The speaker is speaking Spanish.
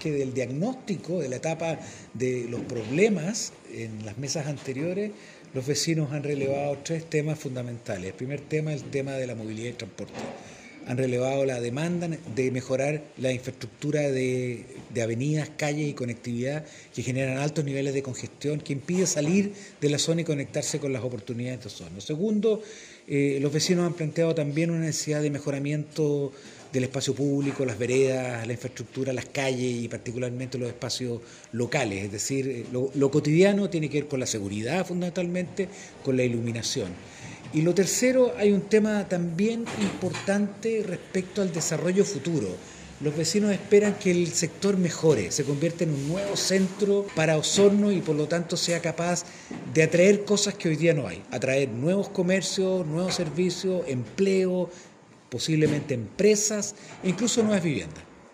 que del diagnóstico, de la etapa de los problemas en las mesas anteriores, los vecinos han relevado tres temas fundamentales. El primer tema es el tema de la movilidad y transporte. Han relevado la demanda de mejorar la infraestructura de avenidas, calles y conectividad que generan altos niveles de congestión, que impide salir de la zona y conectarse con las oportunidades de esta zona. Segundo, los vecinos han planteado también una necesidad de mejoramiento del espacio público, las veredas, la infraestructura, las calles y particularmente los espacios locales. Es decir, lo cotidiano tiene que ver con la seguridad fundamentalmente, con la iluminación. Y lo tercero, hay un tema también importante respecto al desarrollo futuro. Los vecinos esperan que el sector mejore, se convierta en un nuevo centro para Osorno y por lo tanto sea capaz de atraer cosas que hoy día no hay. Atraer nuevos comercios, nuevos servicios, empleo, posiblemente empresas e incluso nuevas viviendas.